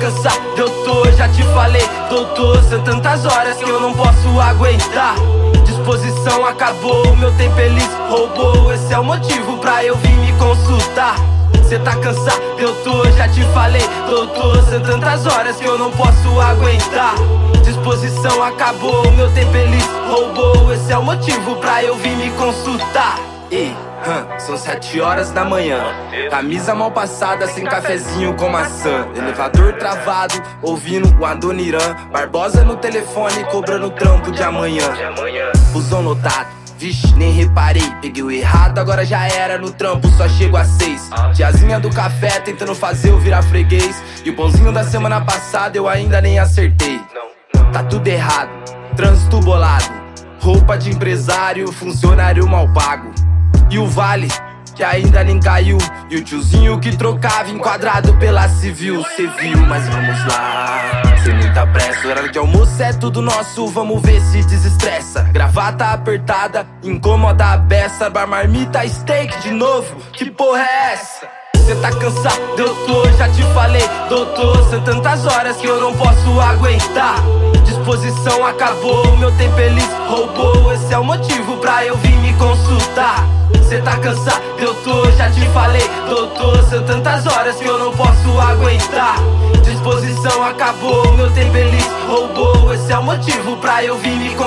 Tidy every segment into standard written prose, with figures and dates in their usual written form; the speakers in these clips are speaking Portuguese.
cansado, eu tô, já te falei, doutor. São tantas horas que eu não posso aguentar. Disposição acabou, meu tempo eles roubou. Esse é o motivo pra eu vir me consultar. Cê tá cansado, eu tô, já te falei, doutor. São tantas horas que eu não posso aguentar. Disposição acabou, meu tempo eles roubou. Esse é o motivo pra eu vir me consultar. Ei, são 7 horas da manhã. Camisa mal passada, sem cafezinho com maçã. Elevador travado, ouvindo o Adoniran. Barbosa no telefone, cobrando trampo de amanhã. Busão lotado, vixe, nem reparei. Peguei o errado, agora já era. No trampo só chego às 6. Tiazinha do café tentando fazer eu virar freguês. E o bonzinho da semana passada eu ainda nem acertei. Tá tudo errado, trânsito bolado. Roupa de empresário, funcionário mal pago. E o vale, que ainda nem caiu. E o tiozinho que trocava enquadrado pela civil. Cê viu, mas vamos lá, sem muita pressa. Horário de almoço é tudo nosso, vamos ver se desestressa. Gravata apertada, incômoda a beça. Bar marmita, steak de novo, que porra é essa? Cê tá cansado, eu tô, já te falei, doutor. São tantas horas que eu não posso aguentar. Disposição acabou, meu tempo eles roubou. Esse é o motivo pra eu vir me consultar. Cê tá cansado, eu tô, já te falei, doutor. São tantas horas que eu não posso aguentar. Disposição acabou, meu tempo eles roubou. Esse é o motivo pra eu vir me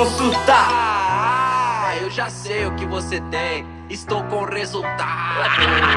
consultar. Eu já sei o que você tem, estou com resultado.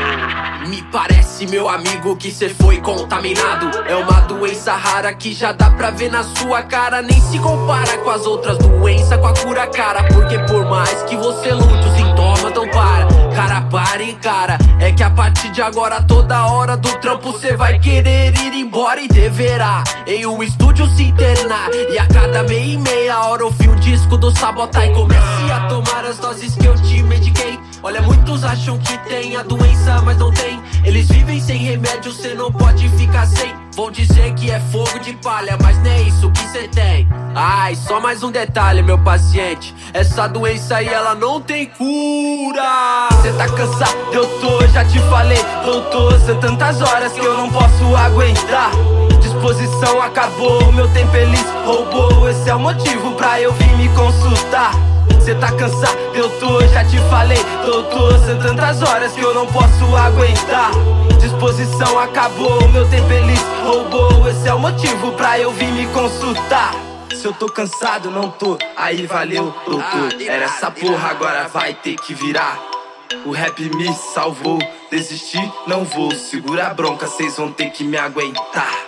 Me parece, meu amigo, que cê foi contaminado. É uma doença rara que já dá pra ver na sua cara. Nem se compara com as outras doenças, com a cura cara. Porque por mais que você lute, os sintomas não para. Cara, pare, cara, é que a partir de agora, toda hora do trampo cê vai querer ir embora. E deverá em um estúdio se internar. E a cada meia hora ouvir um disco do Sabotar. E comece a tomar as doses que eu te mediquei. Olha, muitos acham que tem a doença, mas não tem. Eles vivem sem remédio, cê não pode ficar sem. Vão dizer que é fogo de palha, mas não é isso que cê tem. Ai, só mais um detalhe, meu paciente. Essa doença aí, ela não tem cura. Cê tá cansado, eu tô, já te falei, doutor. São tantas horas que eu não posso aguentar. Disposição acabou, meu tempo eles roubou. Esse é o motivo pra eu vir me consultar. Cê tá cansado, eu tô, já te falei, doutor. São tantas horas que eu não posso aguentar. Disposição acabou, meu tempo eles roubou. Esse é o motivo pra eu vir me consultar. Se eu tô cansado, não tô, aí valeu, doutor. Era essa porra, agora vai ter que virar. O rap me salvou, desistir não vou. Segura a bronca, cês vão ter que me aguentar.